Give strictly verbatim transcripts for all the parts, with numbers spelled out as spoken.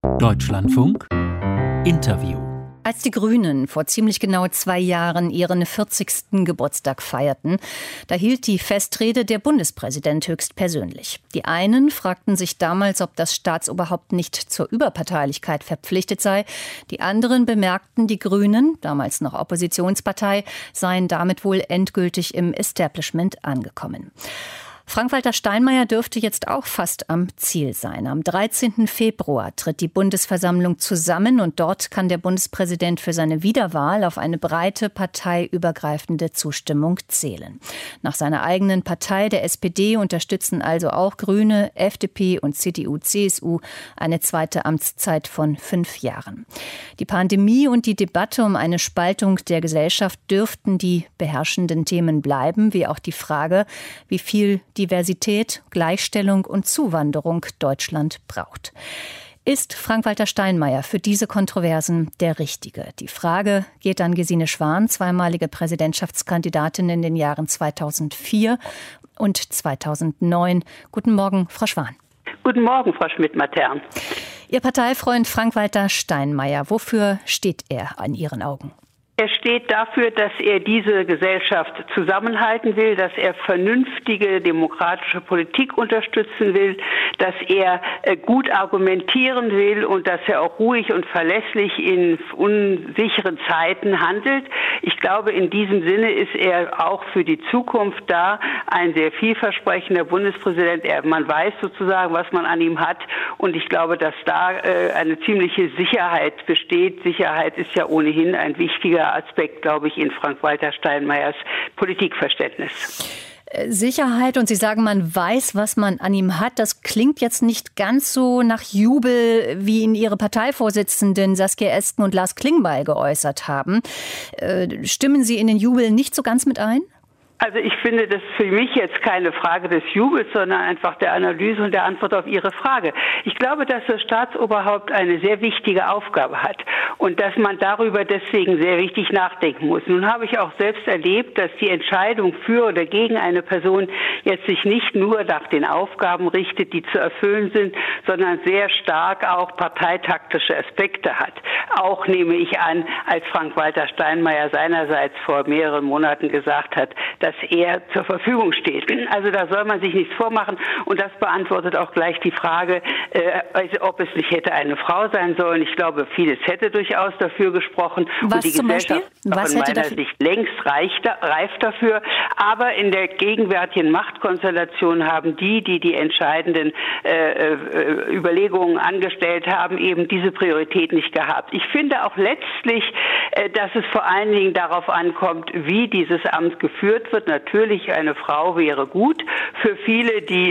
Deutschlandfunk Interview. Als die Grünen vor ziemlich genau zwei Jahren ihren vierzigsten Geburtstag feierten, da hielt die Festrede der Bundespräsident höchstpersönlich. Die einen fragten sich damals, ob das Staatsoberhaupt nicht zur Überparteilichkeit verpflichtet sei. Die anderen bemerkten, die Grünen, damals noch Oppositionspartei, seien damit wohl endgültig im Establishment angekommen. Frank-Walter Steinmeier dürfte jetzt auch fast am Ziel sein. Am dreizehnten Februar tritt die Bundesversammlung zusammen und dort kann der Bundespräsident für seine Wiederwahl auf eine breite parteiübergreifende Zustimmung zählen. Nach seiner eigenen Partei, der S P D, unterstützen also auch Grüne, F D P und C D U C S U eine zweite Amtszeit von fünf Jahren. Die Pandemie und die Debatte um eine Spaltung der Gesellschaft dürften die beherrschenden Themen bleiben, wie auch die Frage, wie viel Diversität, Gleichstellung und Zuwanderung Deutschland braucht. Ist Frank-Walter Steinmeier für diese Kontroversen der Richtige? Die Frage geht an Gesine Schwan, zweimalige Präsidentschaftskandidatin in den Jahren zweitausendvier und zweitausendneun. Guten Morgen, Frau Schwan. Guten Morgen, Frau Schmidt-Matern. Ihr Parteifreund Frank-Walter Steinmeier, wofür steht er an Ihren Augen? Er steht dafür, dass er diese Gesellschaft zusammenhalten will, dass er vernünftige demokratische Politik unterstützen will, dass er gut argumentieren will und dass er auch ruhig und verlässlich in unsicheren Zeiten handelt. Ich glaube, in diesem Sinne ist er auch für die Zukunft da, ein sehr vielversprechender Bundespräsident. Er, man weiß sozusagen, was man an ihm hat, und ich glaube, dass da äh, eine ziemliche Sicherheit besteht. Sicherheit ist ja ohnehin ein wichtiger Aspekt, glaube ich, in Frank-Walter Steinmeiers Politikverständnis. Sicherheit, und Sie sagen, man weiß, was man an ihm hat. Das klingt jetzt nicht ganz so nach Jubel, wie ihn Ihre Parteivorsitzenden Saskia Esken und Lars Klingbeil geäußert haben. Äh, stimmen Sie in den Jubel nicht so ganz mit ein? Also ich finde, das ist für mich jetzt keine Frage des Jubels, sondern einfach der Analyse und der Antwort auf Ihre Frage. Ich glaube, dass das Staatsoberhaupt eine sehr wichtige Aufgabe hat und dass man darüber deswegen sehr wichtig nachdenken muss. Nun habe ich auch selbst erlebt, dass die Entscheidung für oder gegen eine Person jetzt sich nicht nur nach den Aufgaben richtet, die zu erfüllen sind, sondern sehr stark auch parteitaktische Aspekte hat. Auch nehme ich an, als Frank-Walter Steinmeier seinerseits vor mehreren Monaten gesagt hat, dass er zur Verfügung steht. Also da soll man sich nichts vormachen, und das beantwortet auch gleich die Frage, äh, ob es nicht hätte eine Frau sein sollen. Ich glaube, vieles hätte durchaus dafür gesprochen. Was und die zum Gesellschaft Beispiel? Was in hätte meiner dafür? Sicht längst reicht, reif dafür. Aber in der gegenwärtigen Machtkonstellation haben die, die die entscheidenden äh, äh, Überlegungen angestellt haben, eben diese Priorität nicht gehabt. Ich finde auch letztlich, äh, dass es vor allen Dingen darauf ankommt, wie dieses Amt geführt wird. Natürlich, eine Frau wäre gut. Für viele, die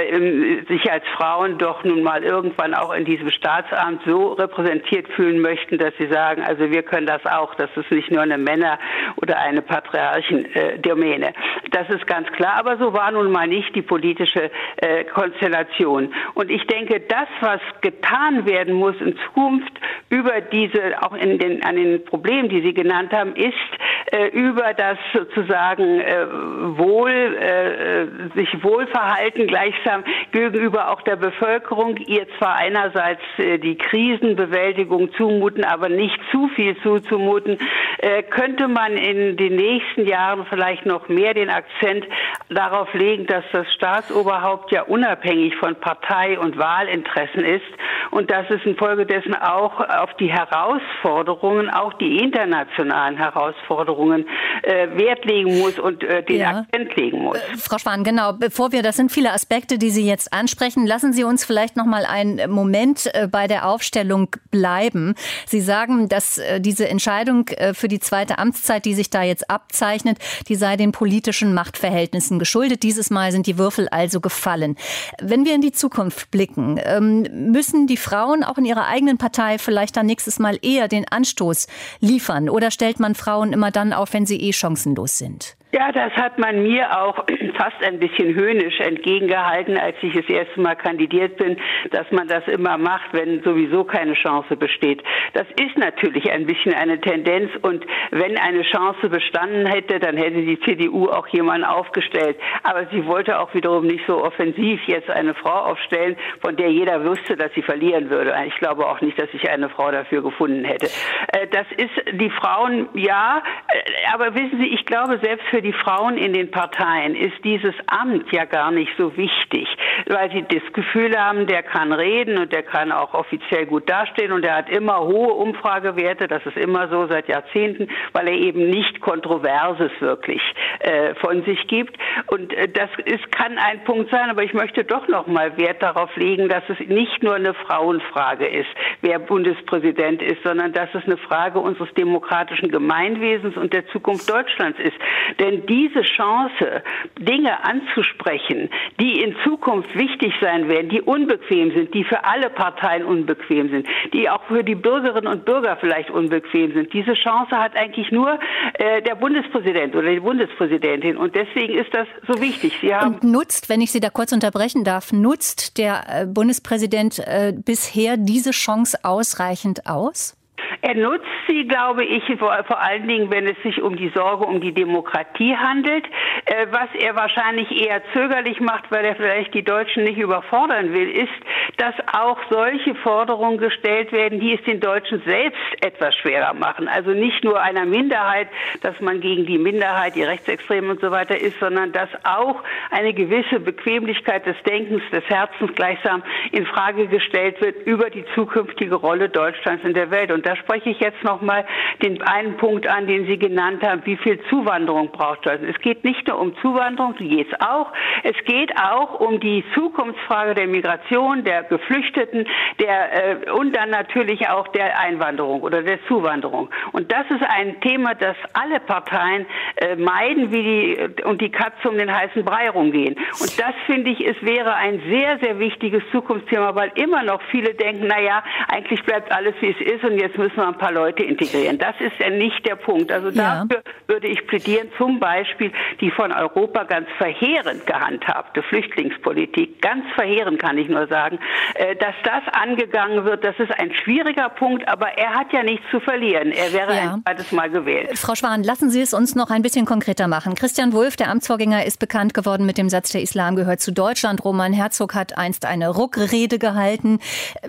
äh, sich als Frauen doch nun mal irgendwann auch in diesem Staatsamt so repräsentiert fühlen möchten, dass sie sagen, also wir können das auch, das ist nicht nur eine Männer- oder eine Patriarchen-Domäne. Das ist ganz klar, aber so war nun mal nicht die politische äh, Konstellation. Und ich denke, das, was getan werden muss in Zukunft über diese, auch in den, an den Problemen, die Sie genannt haben, ist äh, über das sozusagen äh, wohl, äh, sich wohlverhalten gleichsam gegenüber auch der Bevölkerung, ihr zwar einerseits äh, die Krisenbewältigung zumuten, aber nicht zu viel zuzumuten, äh, könnte man in den nächsten Jahren vielleicht noch mehr den Akzent darauf legen, dass das Staatsoberhaupt ja unabhängig von Partei- und Wahlinteressen ist und dass es infolgedessen auch auf die Herausforderungen, auch die internationalen Herausforderungen, äh, Wert legen muss und äh, den ja. Akzent legen muss. Äh, Frau Schwan, genau, bevor wir, das sind viele Aspekte, die Sie jetzt ansprechen, lassen Sie uns vielleicht noch mal einen Moment äh, bei der Aufstellung bleiben. Sie sagen, dass äh, diese Entscheidung äh, für die zweite Amtszeit, die sich da jetzt abzeichnet, die sei den politischen Machtverhältnissen geschuldet. Dieses Mal sind die Würfel also gefallen. Wenn wir in die Zukunft blicken, ähm, müssen die Frauen auch in ihrer eigenen Partei vielleicht dann nächstes Mal eher den Anstoß liefern, oder stellt man Frauen immer dann auf, wenn sie eh chancenlos sind? Ja, das hat man mir auch fast ein bisschen höhnisch entgegengehalten, als ich das erste Mal kandidiert bin, dass man das immer macht, wenn sowieso keine Chance besteht. Das ist natürlich ein bisschen eine Tendenz und wenn eine Chance bestanden hätte, dann hätte die C D U auch jemanden aufgestellt. Aber sie wollte auch wiederum nicht so offensiv jetzt eine Frau aufstellen, von der jeder wusste, dass sie verlieren würde. Ich glaube auch nicht, dass ich eine Frau dafür gefunden hätte. Das ist die Frauen, ja, aber wissen Sie, ich glaube, selbst für die Frauen in den Parteien ist dieses Amt ja gar nicht so wichtig, weil sie das Gefühl haben, der kann reden und der kann auch offiziell gut dastehen und der hat immer hohe Umfragewerte, das ist immer so seit Jahrzehnten, weil er eben nicht Kontroverses wirklich äh, von sich gibt. Und äh, das ist, kann ein Punkt sein, aber ich möchte doch noch mal Wert darauf legen, dass es nicht nur eine Frauenfrage ist, wer Bundespräsident ist, sondern dass es eine Frage unseres demokratischen Gemeinwesens und der Zukunft Deutschlands ist. Denn diese Chance, Dinge anzusprechen, die in Zukunft wichtig sein werden, die unbequem sind, die für alle Parteien unbequem sind, die auch für die Bürgerinnen und Bürger vielleicht unbequem sind, diese Chance hat eigentlich nur äh, der Bundespräsident oder die Bundespräsidentin. Und deswegen ist das so wichtig. Sie haben und nutzt, wenn ich Sie da kurz unterbrechen darf, nutzt der äh, Bundespräsident äh, bisher diese Chance ausreichend aus? Er nutzt sie, glaube ich, vor, vor allen Dingen, wenn es sich um die Sorge um die Demokratie handelt, äh, was er wahrscheinlich eher zögerlich macht, weil er vielleicht die Deutschen nicht überfordern will, ist, dass auch solche Forderungen gestellt werden, die es den Deutschen selbst etwas schwerer machen. Also nicht nur einer Minderheit, dass man gegen die Minderheit, die Rechtsextremen und so weiter ist, sondern dass auch eine gewisse Bequemlichkeit des Denkens, des Herzens gleichsam in Frage gestellt wird über die zukünftige Rolle Deutschlands in der Welt. Und da spreche ich jetzt noch mal den einen Punkt an, den Sie genannt haben, wie viel Zuwanderung braucht Deutschland. Es geht nicht nur um Zuwanderung, die geht es auch. Es geht auch um die Zukunftsfrage der Migration, der Geflüchteten, der äh, und dann natürlich auch der Einwanderung oder der Zuwanderung. Und das ist ein Thema, das alle Parteien äh, meiden, wie die und die Katze um den heißen Brei rumgehen. Und das finde ich, es wäre ein sehr, sehr wichtiges Zukunftsthema, weil immer noch viele denken, na ja, eigentlich bleibt alles wie es ist und jetzt müssen wir ein paar Leute integrieren. Das ist ja nicht der Punkt. Also ja. dafür würde ich plädieren, zum Beispiel die von Europa ganz verheerend gehandhabte Flüchtlingspolitik, ganz verheerend kann ich nur sagen, dass das angegangen wird. Das ist ein schwieriger Punkt, aber er hat ja nichts zu verlieren. Er wäre ja. ein zweites Mal gewählt. Frau Schwan, lassen Sie es uns noch ein bisschen konkreter machen. Christian Wulff, der Amtsvorgänger, ist bekannt geworden mit dem Satz, der Islam gehört zu Deutschland. Roman Herzog hat einst eine Ruckrede gehalten.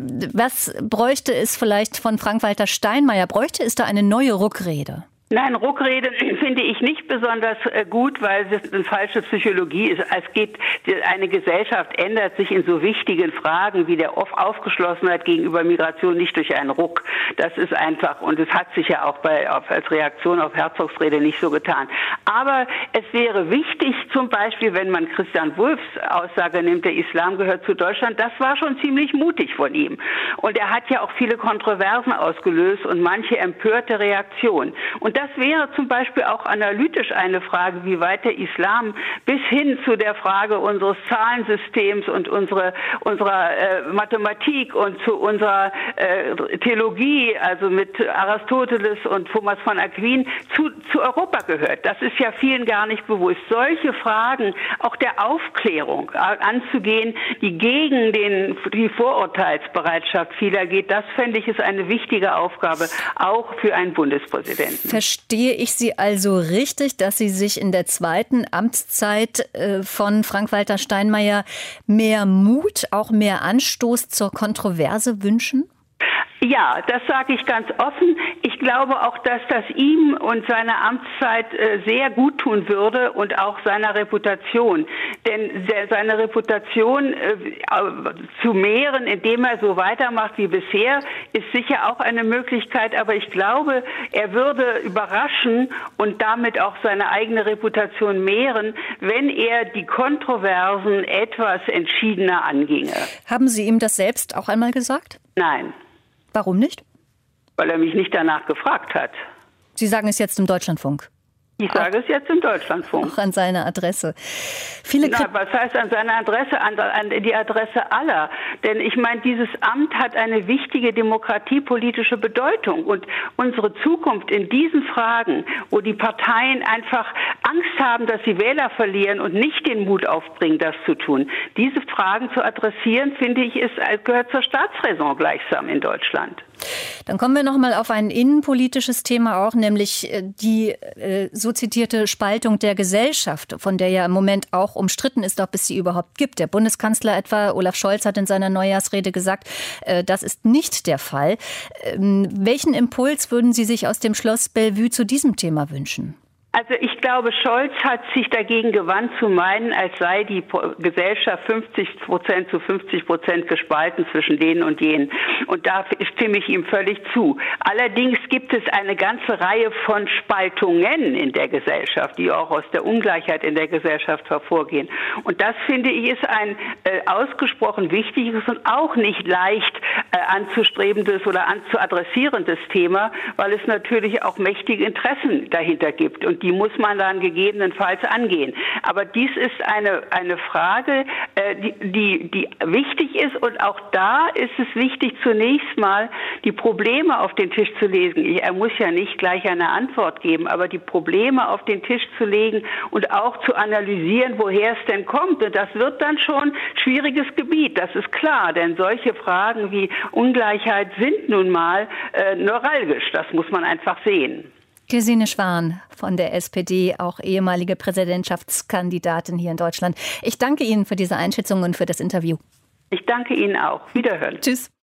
Was bräuchte es vielleicht von Frank-Walter Steinmeier? Bräuchte es da eine neue Ruckrede? Nein, Ruckrede finde ich nicht besonders gut, weil es eine falsche Psychologie ist. Es geht, eine Gesellschaft ändert sich in so wichtigen Fragen wie der Aufgeschlossenheit gegenüber Migration nicht durch einen Ruck. Das ist einfach, und es hat sich ja auch bei, auf, als Reaktion auf Herzogs Rede nicht so getan. Aber es wäre wichtig, zum Beispiel, wenn man Christian Wulffs Aussage nimmt, der Islam gehört zu Deutschland, das war schon ziemlich mutig von ihm. Und er hat ja auch viele Kontroversen ausgelöst und manche empörte Reaktionen. Und das wäre zum Beispiel auch analytisch eine Frage, wie weit der Islam bis hin zu der Frage unseres Zahlensystems und unsere, unserer äh, Mathematik und zu unserer äh, Theologie, also mit Aristoteles und Thomas von Aquin, zu, zu Europa gehört. Das ist ja vielen gar nicht bewusst. Solche Fragen auch der Aufklärung anzugehen, die gegen den, die Vorurteilsbereitschaft vieler geht, das fände ich ist eine wichtige Aufgabe, auch für einen Bundespräsidenten. Verstehe ich Sie also richtig, dass Sie sich in der zweiten Amtszeit von Frank-Walter Steinmeier mehr Mut, auch mehr Anstoß zur Kontroverse wünschen? Ja, das sage ich ganz offen. Ich glaube auch, dass das ihm und seiner Amtszeit äh, sehr gut tun würde und auch seiner Reputation. Denn der, seine Reputation äh, zu mehren, indem er so weitermacht wie bisher, ist sicher auch eine Möglichkeit. Aber ich glaube, er würde überraschen und damit auch seine eigene Reputation mehren, wenn er die Kontroversen etwas entschiedener anginge. Haben Sie ihm das selbst auch einmal gesagt? Nein. Warum nicht? Weil er mich nicht danach gefragt hat. Sie sagen es jetzt im Deutschlandfunk. Ich sage es jetzt im Deutschlandfunk. Auch an seine Adresse. Viele Na, was heißt an seine Adresse? An, an die Adresse aller. Denn ich meine, dieses Amt hat eine wichtige demokratiepolitische Bedeutung. Und unsere Zukunft in diesen Fragen, wo die Parteien einfach Angst haben, dass sie Wähler verlieren und nicht den Mut aufbringen, das zu tun, diese Fragen zu adressieren, finde ich, ist, gehört zur Staatsräson gleichsam in Deutschland. Dann kommen wir noch mal auf ein innenpolitisches Thema auch, nämlich die äh, so zitierte Spaltung der Gesellschaft, von der ja im Moment auch umstritten ist, ob es sie überhaupt gibt. Der Bundeskanzler etwa, Olaf Scholz, hat in seiner Neujahrsrede gesagt, äh, das ist nicht der Fall. Ähm, welchen Impuls würden Sie sich aus dem Schloss Bellevue zu diesem Thema wünschen? Also ich glaube, Scholz hat sich dagegen gewandt zu meinen, als sei die Gesellschaft fünfzig Prozent zu fünfzig Prozent gespalten zwischen denen und jenen. Und da stimme ich ihm völlig zu. Allerdings gibt es eine ganze Reihe von Spaltungen in der Gesellschaft, die auch aus der Ungleichheit in der Gesellschaft hervorgehen. Und das, finde ich, ist ein äh, ausgesprochen wichtiges und auch nicht leicht äh, anzustrebendes oder anzuadressierendes Thema, weil es natürlich auch mächtige Interessen dahinter gibt. Und die muss man dann gegebenenfalls angehen. Aber dies ist eine, eine Frage, äh, die, die, die wichtig ist. Und auch da ist es wichtig, zunächst mal die Probleme auf den Tisch zu legen. Ich, er muss ja nicht gleich eine Antwort geben, aber die Probleme auf den Tisch zu legen und auch zu analysieren, woher es denn kommt. Und das wird dann schon schwieriges Gebiet, das ist klar. Denn solche Fragen wie Ungleichheit sind nun mal äh, neuralgisch. Das muss man einfach sehen. Gesine Schwan von der S P D, auch ehemalige Präsidentschaftskandidatin hier in Deutschland. Ich danke Ihnen für diese Einschätzung und für das Interview. Ich danke Ihnen auch. Wiederhören. Tschüss.